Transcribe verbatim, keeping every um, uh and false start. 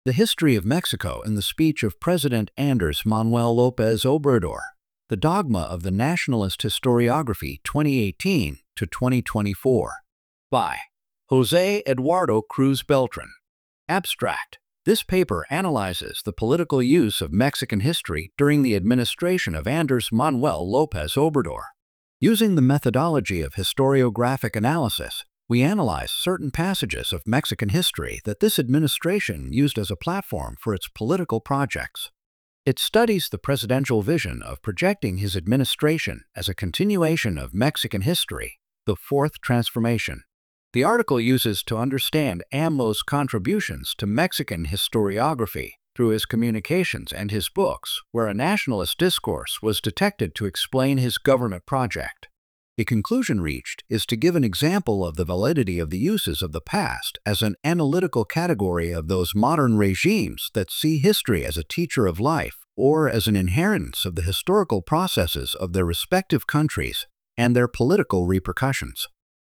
The History of Mexico in the Speech of President Andrés Manuel López Obrador, The Dogma of the Nationalist Historiography twenty eighteen to twenty twenty-four, by José Eduardo Cruz Beltrán. Abstract. This paper analyzes the political use of Mexican history during the administration of Andrés Manuel López Obrador. Using the methodology of historiographic analysis, we analyze certain passages of Mexican history that this administration used as a platform for its political projects. It studies the presidential vision of projecting his administration as a continuation of Mexican history, the Fourth Transformation. The article uses to understand AMLO's contributions to Mexican historiography through his communications and his books, where a nationalist discourse was detected to explain his government project. The conclusion reached is to give an example of the validity of the uses of the past as an analytical category of those modern regimes that see history as a teacher of life or as an inheritance of the historical processes of their respective countries and their political repercussions.